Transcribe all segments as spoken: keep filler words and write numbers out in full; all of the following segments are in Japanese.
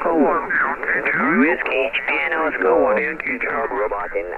School. Whiskey, Piano School. Robot in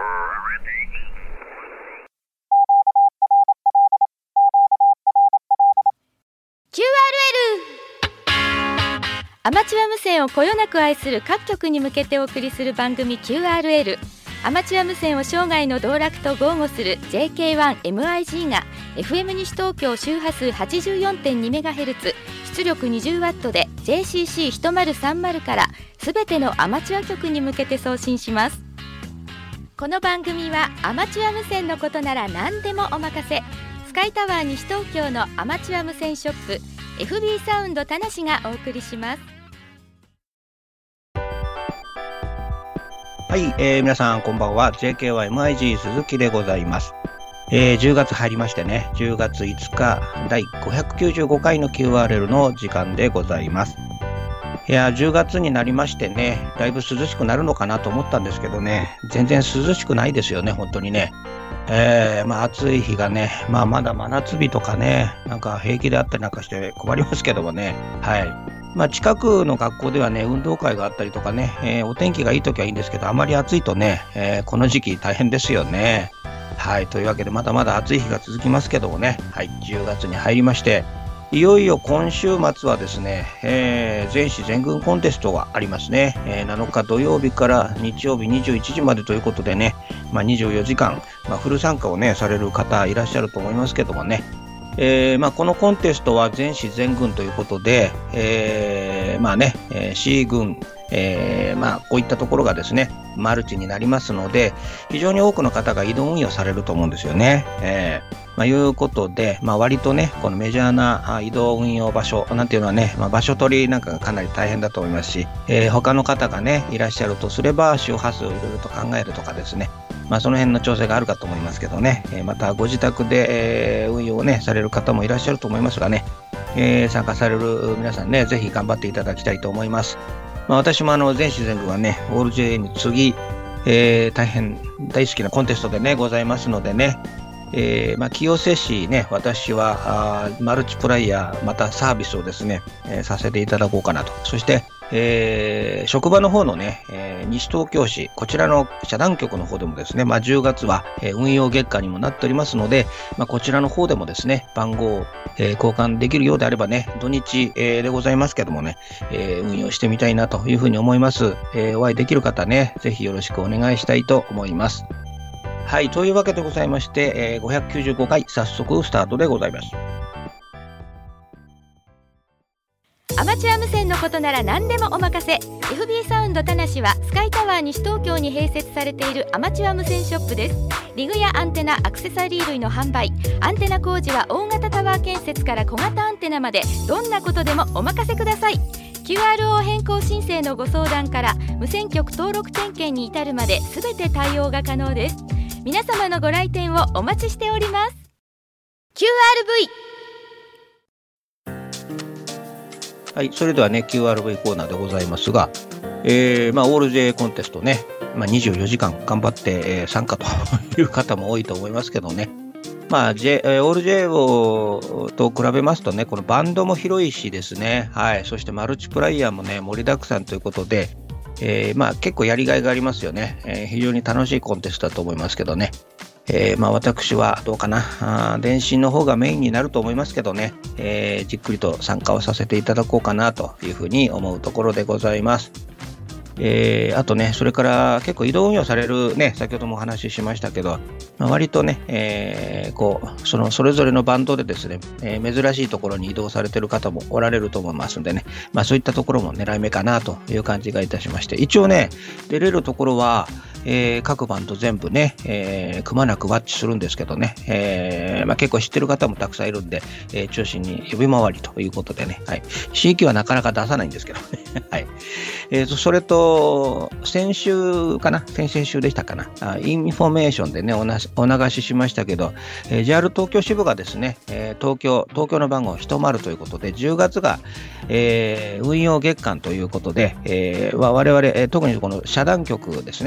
キューアールエル アマチュア無線をこよなく愛する各局に向けてお送りする番組 キューアールエル。 アマチュア無線を生涯の道楽と豪語する ジェーケーワンエムアイジー が エフエム 西東京周波数 はちじゅうよんてんにメガヘルツ 出力 にじゅうワット で ジェーシーシーひとまるさんまる からすべてのアマチュア局に向けて送信します。この番組はアマチュア無線のことなら何でもお任せ、スカイタワー西東京のアマチュア無線ショップ エフビー サウンド田無がお送りします。 はい、えー、皆さんこんばんは。 ジェーケーワンエムアイジー 鈴木でございます。えー、じゅうがつ入りましてね、じゅうがついつかだいごひゃくきゅうじゅうごかいの キューアールエル の時間でございます。いや、じゅうがつになりましてね、だいぶ涼しくなるのかなと思ったんですけどね、全然涼しくないですよね、本当にね。えー、まあ暑い日がね、まあまだ真夏日とかね、なんか平気であったりなんかして困りますけどもね、はい。まあ近くの学校ではね、運動会があったりとかね、えー、お天気がいい時はいいんですけど、あまり暑いとね、えー、この時期大変ですよね。はい。というわけで、まだまだ暑い日が続きますけどもね、はい。じゅうがつに入りまして、いよいよ今週末はですね、えー、全市全軍コンテストがありますね。えー、なのか土曜日から日曜日にじゅういちじまでということでね、まあ、にじゅうよじかん、まあ、フル参加をね、される方いらっしゃると思いますけどもね。えーまあ、このコンテストは全市全軍ということで、えー、まあね、えー、C 軍、えー、まあこういったところがですね、マルチになりますので、非常に多くの方が移動運用されると思うんですよね。えーまあ、いうことで、まあ、割とね、このメジャーな移動運用場所なんていうのはね、まあ、場所取りなんかがかなり大変だと思いますし、えー、他の方がね、いらっしゃるとすれば、周波数をいろいろと考えるとかですね、まあ、その辺の調整があるかと思いますけどね、えー、またご自宅で、えー、運用をね、される方もいらっしゃると思いますがね、えー、参加される皆さんね、ぜひ頑張っていただきたいと思います。まあ、私もあの、全市全軍はね、オールジェー に次ぎ、えー、大変大好きなコンテストでね、ございますのでね、えーまあ、清瀬市ね、私はあマルチプライヤーまたサービスをですね、えー、させていただこうかなと。そして、えー、職場の方のね、えー、西東京市、こちらの社団局の方でもですね、まあ、じゅうがつは、えー、運用月間にもなっておりますので、まあ、こちらの方でもですね、番号を、えー、交換できるようであればね、土日、えー、でございますけどもね、えー、運用してみたいなというふうに思います。えー、お会いできる方ね、ぜひよろしくお願いしたいと思います。はい、というわけでございまして、えー、ごひゃくきゅうじゅうごかい早速スタートでございます。 アマチュア無線のことなら何でもお任せ。 エフビー サウンド田無はスカイタワー西東京に併設されているアマチュア無線ショップです。リグやアンテナ、アクセサリー類の販売、アンテナ工事は大型タワー建設から小型アンテナまで、どんなことでもお任せください。 キューアールオー 変更申請のご相談から無線局登録点検に至るまで全て対応が可能です。皆様のご来店をお待ちしております。 キューアールブイ。 はい、それではね、キューアールブイ コーナーでございますが、えー、まあ、オールジェー コンテストね、まあ、にじゅうよじかん頑張って、えー、参加という方も多いと思いますけどね。まあ、J、オールジェー をと比べますとね、このバンドも広いしですね、はい、そしてマルチプライヤーもね、盛りだくさんということで、えー、まあ結構やりがいがありますよね。えー、非常に楽しいコンテストだと思いますけどね。えー、まあ私はどうかな、あ電信の方がメインになると思いますけどね、えー、じっくりと参加をさせていただこうかなというふうに思うところでございます。えー、あとね、それから結構移動運用されるね、先ほどもお話ししましたけど、まあ、割とね、えー、こうそのそれぞれのバンドでですね、えー、珍しいところに移動されている方もおられると思いますんでね、まあそういったところも狙い目かなという感じがいたしまして、一応ね、出れるところは、えー、各バンド全部ね、えー、くまなくワッチするんですけどね、えーまあ、結構知ってる方もたくさんいるんで、えー、中心に呼び回りということでね、はい、C 機はなかなか出さないんですけどね、はい、えーと、それと先週かな、先々週でしたかな、あインフォメーションでねおなお流ししましたけど、えー、ジェイアール 東京支部がですね、えー、東京東京の番号ひとまるということで、じゅうがつが、えー、運用月間ということで、えー、我々、えー、特にこの社団局ですね、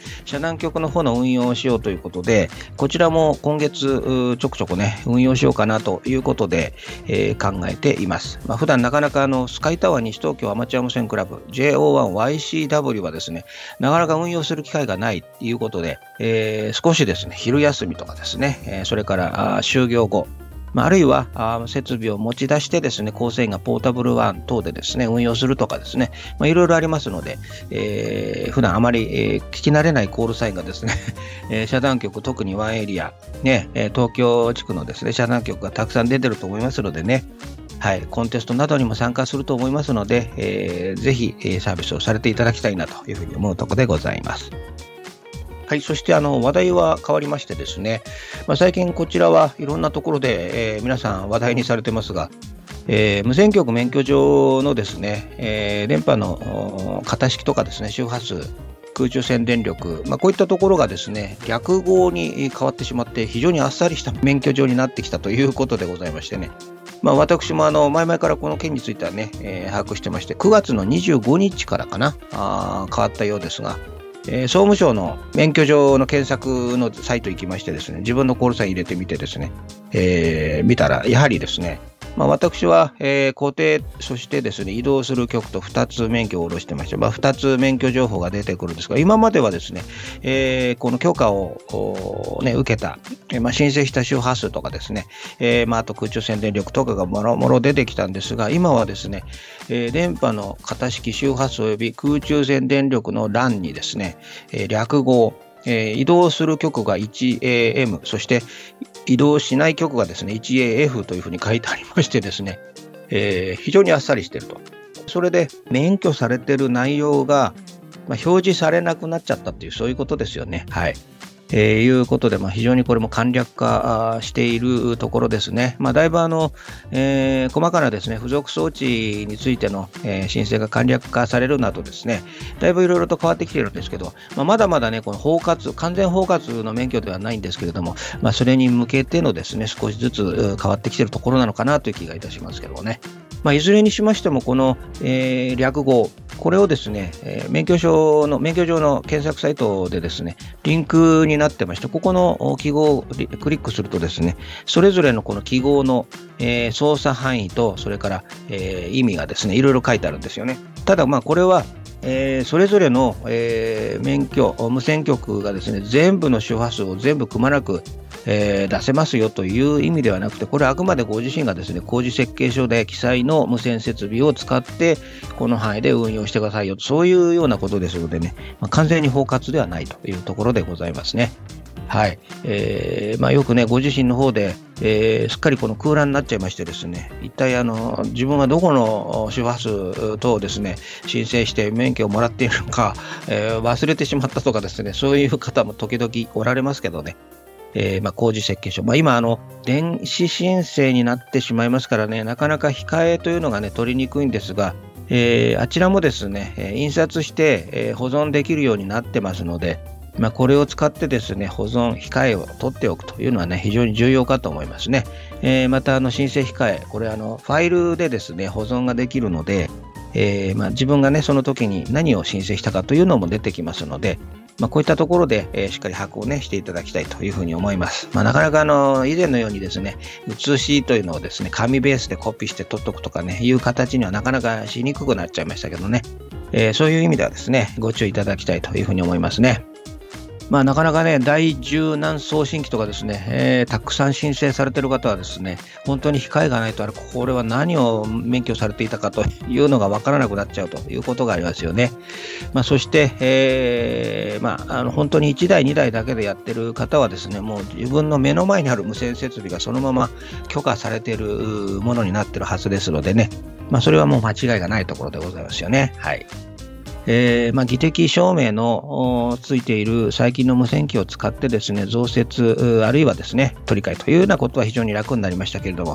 遮断局の方の運用をしようということで、こちらも今月ちょくちょくね、運用しようかなということで、えー、考えています。まあ、普段なかなかあのスカイタワー西東京アマチュア無線クラブ ジェイオーワンワイシーダブリュー はですね、なかなか運用する機会がないということで、えー、少しですね、昼休みとかですね、えー、それからあ就業後、まあ、あるいはあ設備を持ち出してですね、構成員がポータブルワン等でですね、運用するとかですね、まあ、いろいろありますので、えー、普段あまり、えー、聞き慣れないコールサインがですね、えー、遮断局、特にワンエリア、ね、東京地区のですね、遮断局がたくさん出てると思いますのでね、はい、コンテストなどにも参加すると思いますので、えー、ぜひサービスをされていただきたいなというふうに思うところでございます。はい、そしてあの話題は変わりましてですね、まあ、最近こちらはいろんなところで、えー、皆さん話題にされてますが、えー、無線局免許上のですね、えー、電波の型式とかですね、周波数、空中線電力、まあ、こういったところがですね、略号に変わってしまって非常にあっさりした免許上になってきたということでございましてね、まあ、私もあの前々からこの件についてはね、えー、把握してまして、くがつのにじゅうごにちからかな、あ変わったようですが、えー、総務省の免許証の検索のサイト行きましてですね、自分のコールサイン入れてみてですね、えー、見たらやはりですね、まあ、私は、えー、固定、そしてですね、移動する局とふたつ免許を下ろしてまして、まあ、ふたつ免許情報が出てくるんですが、今まではですね、えー、この許可を、ね、受けた、えーまあ、申請した周波数とかですね、えーまあ、あと空中線電力とかがもろもろ出てきたんですが、今はですね、えー、電波の型式周波数及び空中線電力の欄にですね、えー、略号、えー、移動する局が いちエーエム、そして移動しない局がですね いちエーエフ というふうに書いてありましてですね、えー、非常にあっさりしていると。それで免許されている内容が、まあ、表示されなくなっちゃったという、そういうことですよね。はい。えー、いうことで、まあ、非常にこれも簡略化しているところですね。まあ、だいぶあの、えー、細かなですね、付属装置についての、えー、申請が簡略化されるなどですね、だいぶいろいろと変わってきているんですけど、まあ、まだまだね、この包括、完全包括の免許ではないんですけれども、まあ、それに向けてのですね、少しずつ変わってきているところなのかなという気がいたしますけどね。まあ、いずれにしましても、この、えー、略号、これをですね、えー、免許証の、免許上の検索サイトでですね、リンクになってまして、ここの記号をクリックするとですね、それぞれのこの記号の、えー、操作範囲と、それから、えー、意味がですね、いろいろ書いてあるんですよね。ただ、まあ、これは、えー、それぞれの、えー、免許、無線局がですね、全部の周波数を全部くまなく、えー、出せますよという意味ではなくて、これはあくまでご自身がですね、工事設計書で記載の無線設備を使ってこの範囲で運用してくださいよ、そういうようなことですのでね、まあ、完全に包括ではないというところでございますね。はい。えーまあ、よくね、ご自身の方で、えー、すっかりこの空欄になっちゃいましてですね、一体あの自分はどこの周波数等をですね、申請して免許をもらっているのか、えー、忘れてしまったとかですね、そういう方も時々おられますけどね。えーまあ、工事設計書、まあ、今あの電子申請になってしまいますからね、なかなか控えというのがね取りにくいんですが、えー、あちらもですね、えー、印刷して、えー、保存できるようになってますので、まあ、これを使ってですね、保存控えを取っておくというのはね、非常に重要かと思いますね。えー、またあの申請控え、これあのファイルでですね保存ができるので、えーまあ、自分がねその時に何を申請したかというのも出てきますので、まあ、こういったところで、えー、しっかり把握をねしていただきたいというふうに思います。まあ、なかなかあの以前のようにですね、写しというのをですね、紙ベースでコピーして取っとくとかね、いう形にはなかなかしにくくなっちゃいましたけどね、えー、そういう意味ではですね、ご注意いただきたいというふうに思いますね。まあ、なかなかね、第十何送信機とかですね、えー、たくさん申請されている方はですね、本当に控えがないと、あれ、これは何を免許されていたかというのが分からなくなっちゃうということがありますよね。まあ、そして、えーまあ、あの本当にいちだい、にだいだけでやってる方はですね、もう自分の目の前にある無線設備がそのまま許可されているものになっているはずですのでね、まあ、それはもう間違いがないところでございますよね。はい。えーまあ、技的証明のついている最近の無線機を使ってですね、増設あるいはですね取り替えというようなことは非常に楽になりましたけれども、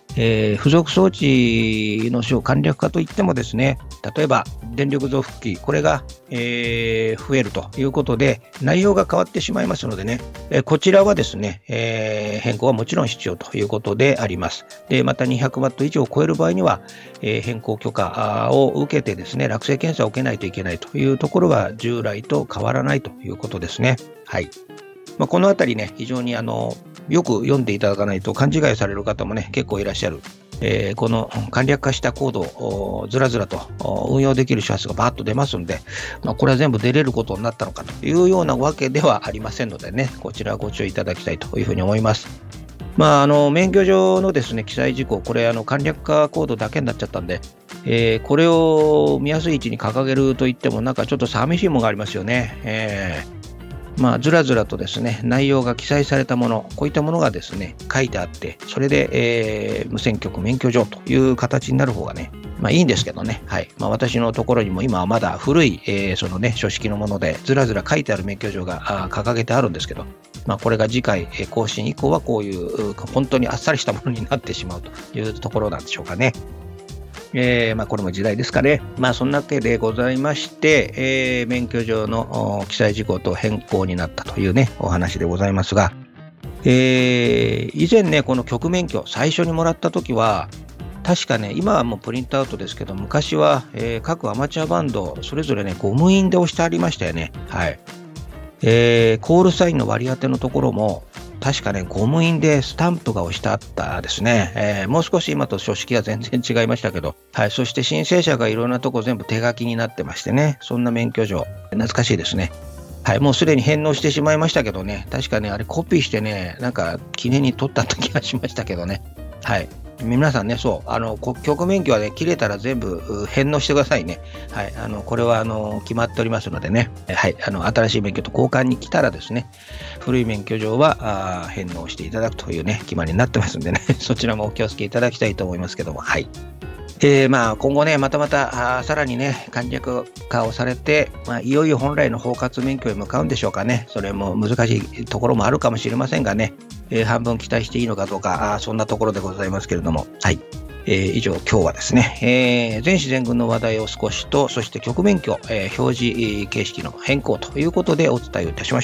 えー、付属装置の使用簡略化といってもですね、例えば電力増幅器、これが、えー、増えるということで、内容が変わってしまいますのでね、えー、こちらはですね、えー、変更はもちろん必要ということであります。で、またにひゃくワット以上を超える場合には、えー、変更許可を受けてですね、落成検査を受けないといけないというところは従来と変わらないということですね。はい。まあ、このあたりね、非常にあの、よく読んでいただかないと勘違いされる方もね、結構いらっしゃる。えー、この簡略化したコードをずらずらと運用できる周波数がバーッと出ますので、まあ、これは全部出れることになったのかというようなわけではありませんのでね、こちらはご注意いただきたいというふうに思います。まあ、あの免許証のですね、記載事項、これあの簡略化コードだけになっちゃったんで、えー、これを見やすい位置に掲げるといってもなんかちょっと寂しいものがありますよね。えーまあ、ずらずらとですね、内容が記載されたもの、こういったものがですね、書いてあって、それで、えー、無線局免許状という形になる方がね、まあいいんですけどね、はい。まあ私のところにも今はまだ古い、えー、そのね、書式のもので、ずらずら書いてある免許状が掲げてあるんですけど、まあこれが次回、えー、更新以降はこういう、本当にあっさりしたものになってしまうというところなんでしょうかね。えーまあ、これも時代ですかね。まあ、そんなわけでございまして、えー、免許状の記載事項と変更になったというね、お話でございますが、えー、以前ね、この局免許、最初にもらったときは、確かね、今はもうプリントアウトですけど、昔は、えー、各アマチュアバンド、それぞれね、ゴム印で押してありましたよね。はい。えー、コールサインの割り当てのところも、確かね、ゴム印でスタンプが押してあったですね。えー、もう少し今と書式は全然違いましたけど、はい、そして申請者がいろんなとこ全部手書きになってましてね、そんな免許状、懐かしいですね。はい、もうすでに返納してしまいましたけどね、確かね、あれコピーしてね、なんか記念に取った気がしましたけどね。はい。皆さんね、そう、あの、局免許はね、切れたら全部返納してくださいね。はい、あの、これは、あの、決まっておりますのでね、はい、あの、新しい免許と交換に来たらですね、古い免許状はあ返納していただくというね、決まりになってますんでね、そちらもお気をつけいただきたいと思いますけども、はい。えー、まあ今後ね、またまたあさらにね、簡略化をされて、まあ、いよいよ本来の包括免許へ向かうんでしょうかね。それも難しいところもあるかもしれませんがね、えー、半分期待していいのかどうか、あそんなところでございますけれども、はい。えー、以上、今日はですね、えー、全市全軍の話題を少しと、そして局免許、えー、表示形式の変更ということでお伝えいたしました。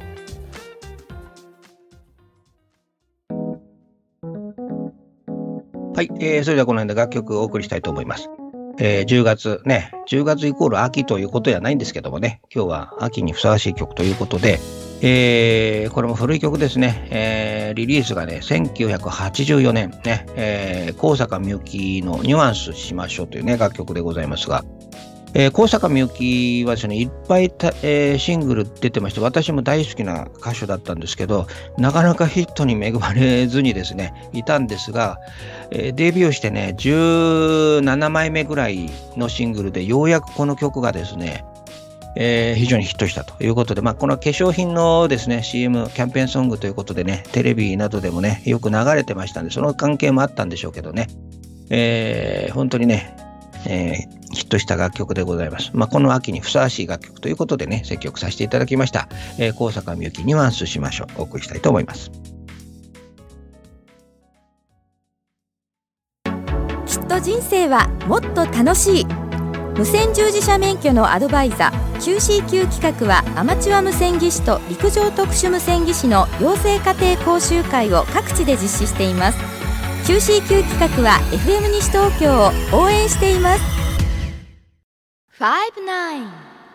はい、えー、それではこの辺で楽曲をお送りしたいと思います。えー、じゅうがつね、じゅうがつイコール秋ということではないんですけどもね、今日は秋にふさわしい曲ということで、えー、これも古い曲ですね、えー、リリースがね、せんきゅうひゃくはちじゅうよねんね、えー、高坂みゆきのニュアンスしましょうというね、楽曲でございますが、えー、高坂みゆきはですね、いっぱいた、えー、シングル出てまして、私も大好きな歌手だったんですけど、なかなかヒットに恵まれずにですね、いたんですが、えー、デビューしてね、じゅうななまいめぐらいのシングルで、ようやくこの曲がですね、えー、非常にヒットしたということで、まあ、この化粧品のですね、シーエム、キャンペーンソングということでね、テレビなどでもね、よく流れてましたんで、その関係もあったんでしょうけどね、えー、本当にね、えーヒットした楽曲でございます。まあ、この秋にふさわしい楽曲ということでね、選曲させていただきました。えー、高坂みゆきニュアンスしましょう。お送りしたいと思います。 きっと人生はもっと楽しい。無線従事者免許のアドバイザー キューシーキュー 企画はアマチュア無線技師と陸上特殊無線技師の養成家庭講習会を各地で実施しています。 キューシーキュー 企画は エフエム 西東京を応援しています。ファイブナイン。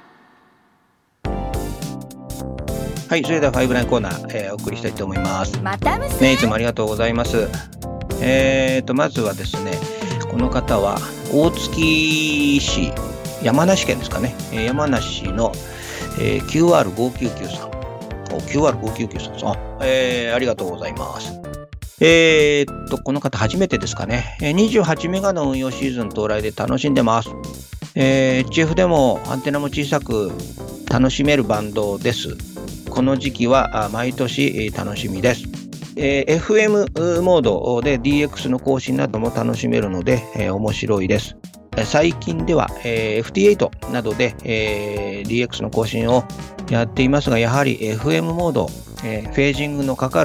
はい、それではファイブナインコーナー、えー、お送りしたいと思います。 また無線、 ね、いつもありがとうございます。えーとまずはですね、この方は大月市、山梨県ですかね、山梨の、えー、キューアールごひゃくきゅうじゅうきゅう さん、お キューアールごひゃくきゅうじゅうきゅう さん、あ、えー、ありがとうございます。えーとこの方初めてですかね、にじゅうはちメガの運用シーズン到来で楽しんでます。えー、エイチエフ でもアンテナも小さく楽しめるバンドです。この時期は毎年楽しみです。えー、エフエム モードで ディーエックス の更新なども楽しめるので、えー、面白いです。最近では、えー、エフティーエイト などで、えー、ディーエックス の更新をやっていますが、やはり エフエム モード、えー、フェージングのかかる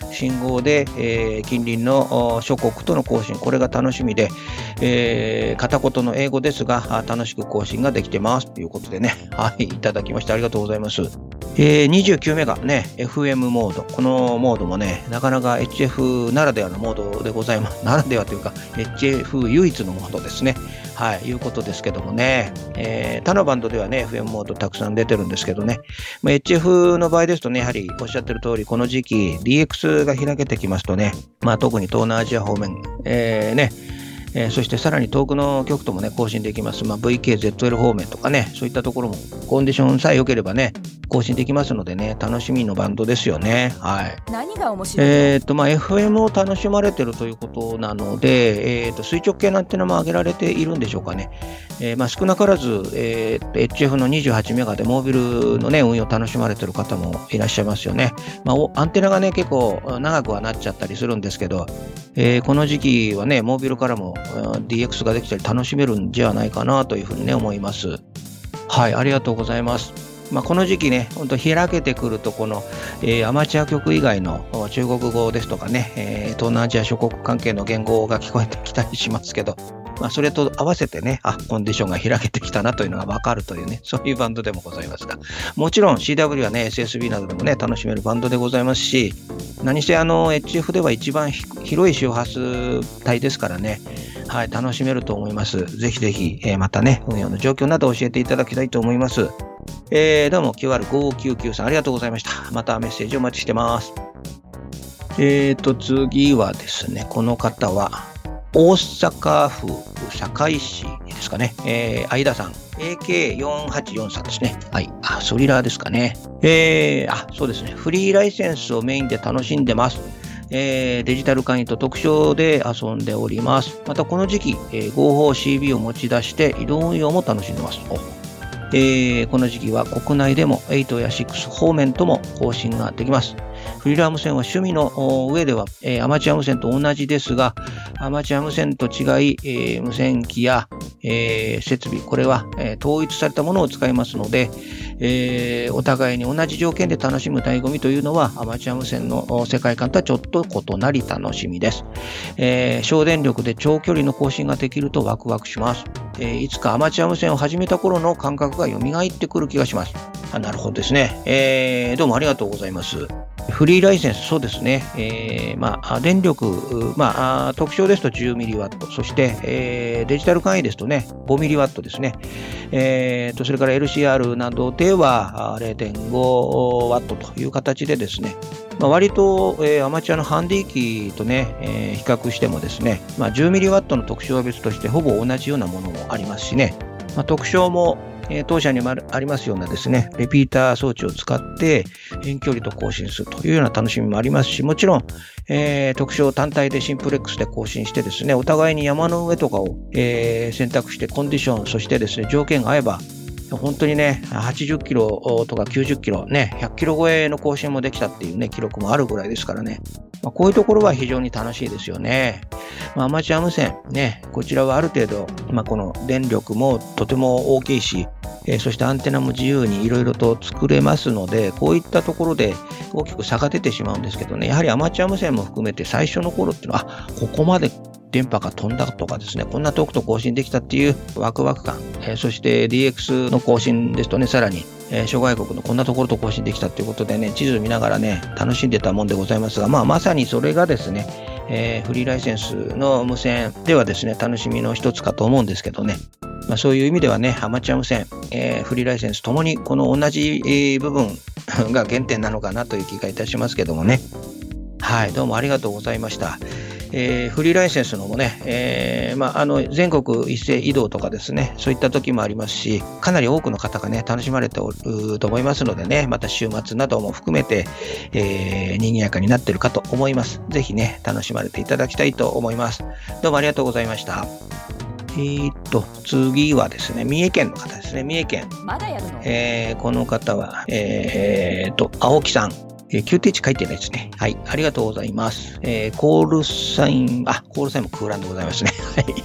信号で、えー、近隣の諸国との交信、これが楽しみで、えー、片言の英語ですが楽しく交信ができてますということでね、はい、いただきましてありがとうございます。えー、にじゅうきゅうメガね、エフエム モード。このモードもね、なかなか エイチエフ ならではのモードでございます。ならではというか、エイチエフ 唯一のモードですね。はい、いうことですけどもね。えー、他のバンドではね、エフエム モードたくさん出てるんですけどね。まあ、エイチエフ の場合ですとね、やはりおっしゃってる通り、この時期 ディーエックス が開けてきますとね、まあ特に東南アジア方面、えー、ね、えー、そしてさらに遠くの局ともね、更新できます。まあ、ブイケーゼットエル 方面とかね、そういったところもコンディションさえ良ければね、更新できますのでね、楽しみのバンドですよね。はい。 何が面白いの？ えっと、まあ、エフエム を楽しまれてるということなので、えっと、垂直系のアンテナも上げられているんでしょうかね。えー、まあ、少なからず、えー、エイチエフ のにじゅうはちメガでモービルのね、運用を楽しまれてる方もいらっしゃいますよね。まあ、アンテナがね、結構長くはなっちゃったりするんですけど、えー、この時期はね、モービルからも ディーエックス ができたり楽しめるんじゃないかなというふうにね、思います。はい、ありがとうございます。まあ、この時期ね、本当開けてくると、この、えー、アマチュア局以外の中国語ですとかね、えー、東南アジア諸国関係の言語が聞こえてきたりしますけど、まあ、それと合わせてね、あ、コンディションが開けてきたなというのがわかるというね、そういうバンドでもございますが、もちろん シーダブリュー はね、エスエスビー などでもね、楽しめるバンドでございますし、何せあの エイチエフ では一番広い周波数帯ですからね、はい、楽しめると思います。ぜひぜひ、えー、またね、運用の状況など教えていただきたいと思います。えー、どうも キューアールごーきゅうきゅう さんありがとうございました。またメッセージお待ちしてます。えーと、次はですね、この方は、大阪府堺市ですかね。えー、相田さん。エーケーよんはちよん さんですね。はい。あ、ソリラーですかね。えー、あ、そうですね。フリーライセンスをメインで楽しんでます。えー、デジタル会員と特徴で遊んでおります。またこの時期、えー、合法 シービー を持ち出して移動運用も楽しんでます。えー、この時期は国内でもはちやろく方面とも更新ができます。フリーラー無線は趣味の上では、えー、アマチュア無線と同じですが、アマチュア無線と違い、えー、無線機や、えー、設備、これは、えー、統一されたものを使いますので、えー、お互いに同じ条件で楽しむ醍醐味というのはアマチュア無線の世界観とはちょっと異なり楽しみです。えー、省電力で長距離の更新ができるとワクワクします。えー、いつかアマチュア無線を始めた頃の感覚が蘇ってくる気がします。あ、なるほどですね。えー、どうもありがとうございます。フリーライセンス、そうですね。えー、まあ、電力、まあ、特徴ですと じゅうミリワット、そして、えー、デジタル簡易ですとね、ごミリワットですね。えーと、それから エルシーアール などでは れいてんごワットという形でですね、まあ、割と、えー、アマチュアのハンディ機とね、えー、比較してもですね、まあ、じゅうミリワットの特徴は別としてほぼ同じようなものもありますしね、まあ、特徴もえー、当社にもありますようなですね、レピーター装置を使って遠距離と更新するというような楽しみもありますし、もちろん、えー、特徴単体でシンプレックスで更新してですね、お互いに山の上とかを、えー、選択してコンディション、そしてですね、条件が合えば、本当にね、はちじゅっキロとかきゅうじゅっキロ、ね、ひゃっキロ超えの更新もできたっていうね、記録もあるぐらいですからね。まあ、こういうところは非常に楽しいですよね。まあ、アマチュア無線、ね、こちらはある程度、まあ、この電力もとても大きいし、えー、そしてアンテナも自由にいろいろと作れますので、こういったところで大きく差が出てしまうんですけどね、やはりアマチュア無線も含めて最初の頃っていうのは、あ、ここまで電波が飛んだとかですね、こんな遠くと更新できたっていうワクワク感、えー、そして ディーエックス の更新ですとね、さらに、えー、諸外国のこんなところと更新できたということでね、地図見ながらね、楽しんでたもんでございますが、まあまさにそれがですね、えー、フリーライセンスの無線ではですね、楽しみの一つかと思うんですけどね、まあ、そういう意味ではね、アマチュア無線、えー、フリーライセンスともにこの同じ、えー、部分が原点なのかなという気がいたしますけどもね。はい、どうもありがとうございました。えー、フリーライセンスのもね、えーまあ、あの全国一斉移動とかですね、そういった時もありますし、かなり多くの方がね、楽しまれておると思いますのでね、また週末なども含めて、えー、賑やかになっているかと思います。ぜひね、楽しまれていただきたいと思います。どうもありがとうございました。えー、っと、次はですね、三重県の方ですね、三重県。 まだやるの？ えー、この方は、えー、っと、青木さん。えー、キューティーいち書いてないですね。はい。ありがとうございます。えー、コールサイン、あ、コールサインも空欄でございますね。はい。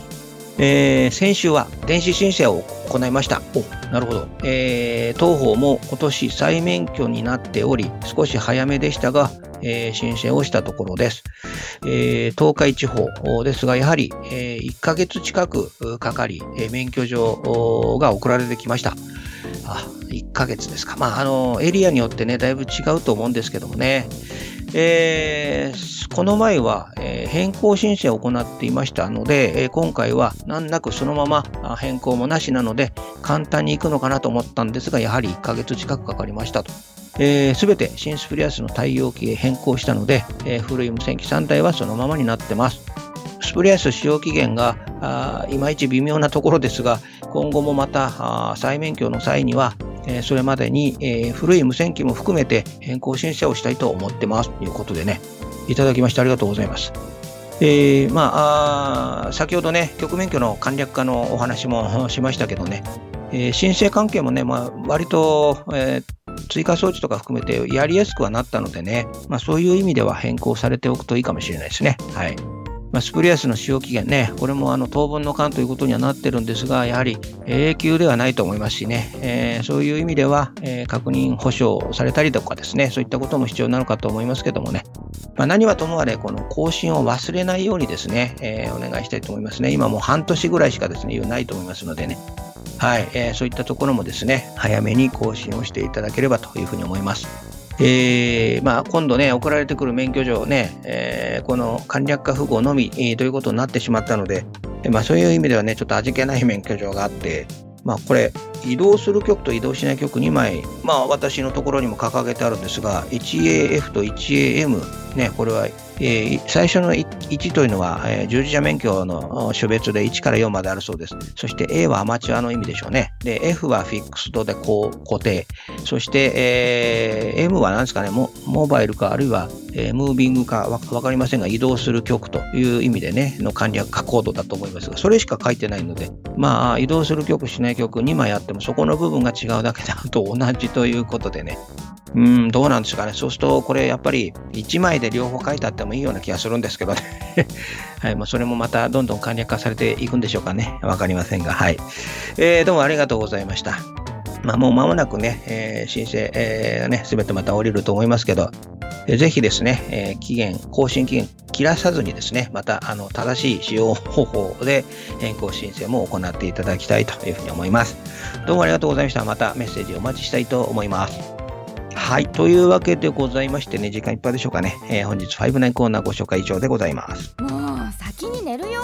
えー、先週は電子申請を行いました。お、なるほど。えー、当方も今年再免許になっており、少し早めでしたが、えー、申請をしたところです。えー、東海地方ですが、やはり、えー、いっかげつ近くかかり、えー、免許状が送られてきました。あ、いっかげつですか。まあ、あの、エリアによってね、だいぶ違うと思うんですけどもね。えー、この前は、えー、変更申請を行っていましたので、えー、今回は難なくそのまま変更もなしなので簡単に行くのかなと思ったんですが、やはりいっかげつ近くかかりましたと。すべ、えー、て新スプリアスの対応機へ変更したので、えー、古い無線機さんだいはそのままになってます。スプリアス使用期限があいまいち微妙なところですが、今後もまた再免許の際にはえー、それまでに、えー、古い無線機も含めて変更申請をしたいと思ってますということでね、いただきましてありがとうございます。えー、まあ、あ先ほどね、局免許の簡略化のお話もしましたけどね、えー、申請関係もね、まあ、割と、えー、追加装置とか含めてやりやすくはなったのでね、まあ、そういう意味では変更されておくといいかもしれないですね。はい。まあ、スプリアスの使用期限ね、これもあの当分の間ということにはなってるんですが、やはり永久ではないと思いますしね、えー、そういう意味では、えー、確認保証されたりとかですね、そういったことも必要なのかと思いますけどもね、まあ、何はともあれ、この更新を忘れないようにですね、えー、お願いしたいと思いますね。今もう半年ぐらいしかですね、ないと思いますのでね、はい、えー、そういったところもですね、早めに更新をしていただければというふうに思います。えーまあ、今度ね、送られてくる免許状ね、えー、この簡略化符号のみ、えー、ということになってしまったので、まあ、そういう意味ではね、ちょっと味気ない免許状があって、まあ、これ、移動する局と移動しない局にまい、まあ、私のところにも掲げてあるんですが、ワンエーエフ と ワンエーエム、ね、これは、えー、最初のいちというのは、えー、従事者免許の種別でいちからよんまであるそうです。そして A はアマチュアの意味でしょうね。で、F はフィックスドで固定。そして、えー、M は何ですかね、モ, モバイルか、あるいは、えー、ムービングかわかりませんが、移動する局という意味でね、の簡略化コードだと思いますが、それしか書いてないので、まあ、移動する局、しない局にまいあっても、そこの部分が違うだけだと同じということでね、うん、どうなんですかね。そうすると、これやっぱりいちまいで両方書いてあってもいいような気がするんですけどね。はい、もうそれもまたどんどん簡略化されていくんでしょうかね。わかりませんが、はい。えー、どうもありがとうございました。まあ、もう間もなくね、えー、申請、えー、ね、すべてまた降りると思いますけど、えー、ぜひですね、えー、期限、更新期限切らさずにですね、またあの正しい使用方法で変更申請も行っていただきたいというふうに思います。どうもありがとうございました。またメッセージお待ちしたいと思います。はい。というわけでございましてね、時間いっぱいでしょうかね。えー、本日ごじゅうきゅうコーナーご紹介以上でございます。 もう先に寝るよ。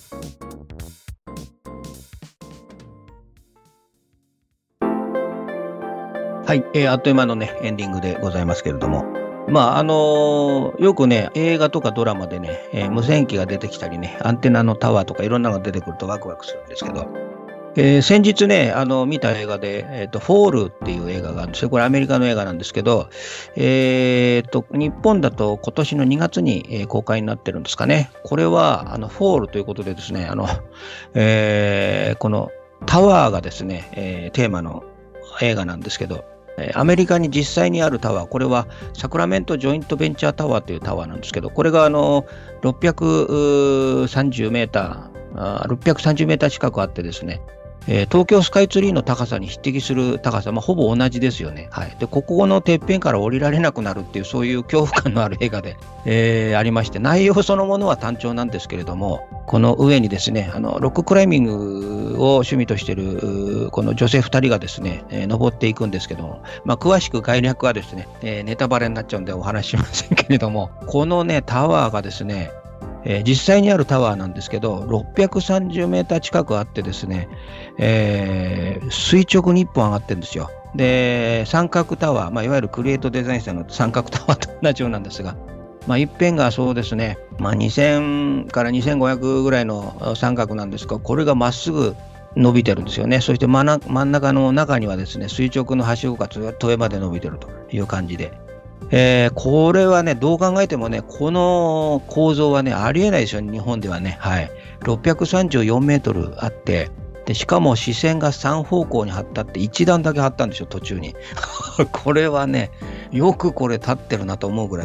はい、えー、あっという間のね、エンディングでございますけれども。まあ、あのー、よくね、映画とかドラマでね、えー、無線機が出てきたりね、アンテナのタワーとかいろんなのが出てくるとワクワクするんですけど、えー、先日ね、あの、見た映画で、えっと、フォールっていう映画があるんですよ。これアメリカの映画なんですけど、えー、っと、日本だと今年のにがつに、えー、公開になってるんですかね。これは、あの、フォールということでですね、あの、えー、このタワーがですね、えー、テーマの映画なんですけど、アメリカに実際にあるタワー、これはサクラメントジョイントベンチャータワーというタワーなんですけど、これがあのろっぴゃくさんじゅうメーター、ろっぴゃくさんじゅうメーター近くあってですね、えー、東京スカイツリーの高さに匹敵する高さ、まあ、ほぼ同じですよね。はい。で、ここのてっぺんから降りられなくなるっていう、そういう恐怖感のある映画で、えー、ありまして、内容そのものは単調なんですけれども、この上にですね、あの、ロッククライミングを趣味としている、この女性二人がですね、えー、登っていくんですけども、まあ、詳しく概略はですね、えー、ネタバレになっちゃうんでお話ししませんけれども、このね、タワーがですね、えー、実際にあるタワーなんですけど、ろっぴゃくさんじゅうメーター近くあってですね、えー、垂直にいっぽん上がってるんですよ。で、三角タワー、まあ、いわゆるクリエイトデザインさんの三角タワーと同じようなんですが、まあ、一辺がそうですね、まあ、にせんからにせんごひゃくぐらいの三角なんですが、これがまっすぐ伸びてるんですよね。そして真ん真ん中の中にはですね、垂直のはしごが上まで伸びてるという感じで、えー、これはね、どう考えてもね、この構造はね、ありえないですよ、日本ではね。はい。ろっぴゃくさんじゅうよんメートルあって、で、しかも視線がさん方向に張ったっていち段だけ張ったんですよ、途中に。これはね、よくこれ立ってるなと思うぐらいで。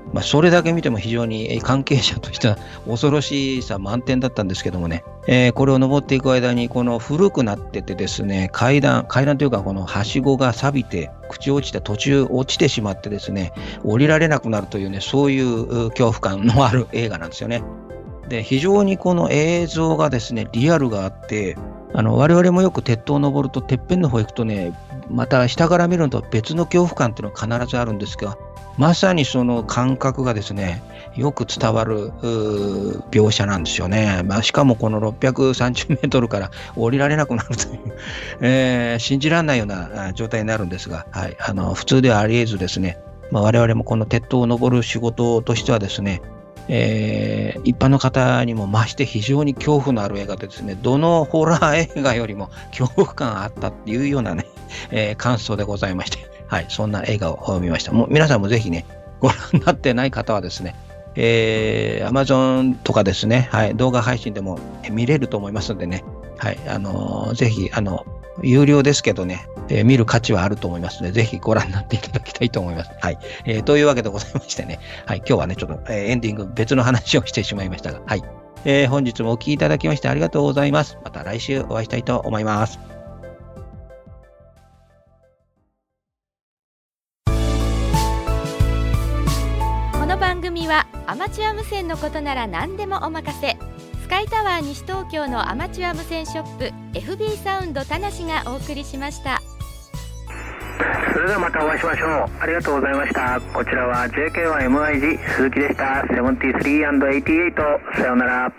まあ、それだけ見ても非常に関係者としては恐ろしさ満点だったんですけどもね、えー、これを登っていく間にこの古くなっててですね、階段階段というかこのはしごが錆びて口落ちて途中落ちてしまってですね、降りられなくなるというね、そういう恐怖感のある映画なんですよね。で、非常にこの映像がですね、リアルがあって、あの我々もよく鉄塔を登るとてっぺんの方行くとね、また下から見るのと別の恐怖感っていうのが必ずあるんですが、まさにその感覚がですね、よく伝わる描写なんですよね。まあ、しかもこのろっぴゃくさんじゅうメートルから降りられなくなるという、えー、信じられないような状態になるんですが、はい、あの普通ではあり得ずですね、まあ、我々もこの鉄塔を登る仕事としてはですね、えー、一般の方にも増して非常に恐怖のある映画でですね、どのホラー映画よりも恐怖感があったっていうようなね、えー、感想でございまして、はい、そんな映画を見ました。もう皆さんもぜひね、ご覧になってない方はですね、えー、Amazon とかですね、はい、動画配信でも見れると思いますのでね、はい、あのー、ぜひ、あの、有料ですけどね、えー、見る価値はあると思いますので、ぜひご覧になっていただきたいと思います。はい。えー、というわけでございましてね、はい、今日はね、ちょっと、えー、エンディング別の話をしてしまいましたが、はい。えー、本日もお聞きいただきましてありがとうございます。また来週お会いしたいと思います。 この番組はアマチュア無線のことなら何でもお任せ、スカイタワー西東京のアマチュア無線ショップ エフビー サウンド田無がお送りしました。 それではまたお会いしましょう。ありがとうございました。こちらは ジェーケーワイエムアイジー 鈴木でした。ななじゅうさんアンドはちじゅうはち、さようなら。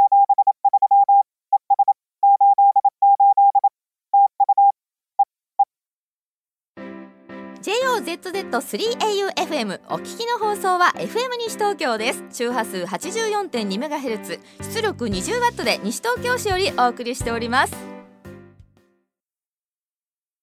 ジェイオーゼットゼットスリーエーユーエフエム お聞きの放送は エフエム 西東京です。周波数 はちじゅうよんてんにメガヘルツ、出力 にじゅうワット で西東京市よりお送りしております。